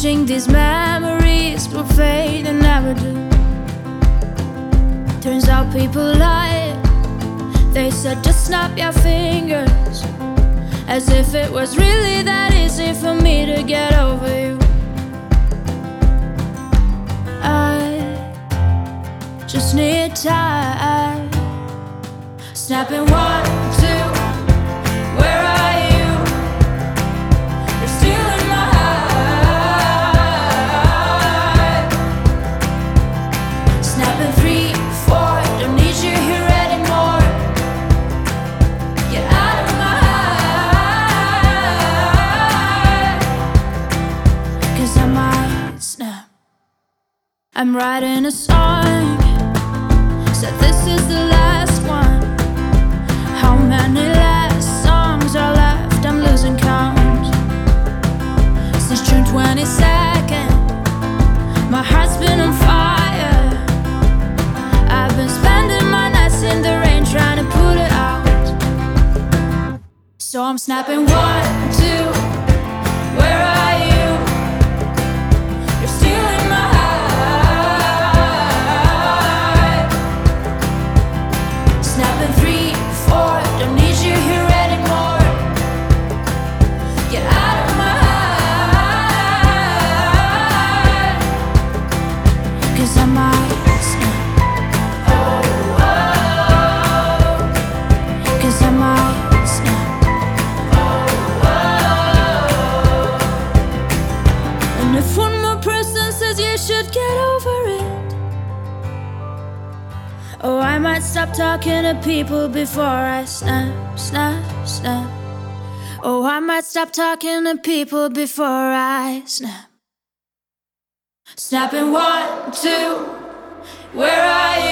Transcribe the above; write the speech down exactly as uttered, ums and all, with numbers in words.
wishing these memories will fade and never do. Turns out people lie. They said just snap your fingers, as if it was really that easy for me to get over you. I just need time. Snapping one, two, where are you? You're still in my heart. Snapping three, four, don't need you here anymore. Get out of my heart, 'cause I might snap. I'm writing a song, said this is the last one. How many last songs are left? I'm losing count. Since June twenty-second, my heart's been on fire. I've been spending my nights in the rain trying to put it out. So I'm snapping one, two, where are you? You're still in my heart. Snapping three, four, don't need you here anymore. Get out of my heart, 'cause I might snap. Oh, oh, 'cause I might snap. Oh, oh. And if one more person says you should get over it, oh, I might stop talking to people before I snap, snap, snap. Oh, I might stop talking to people before I snap. Snapping one, two, where are you?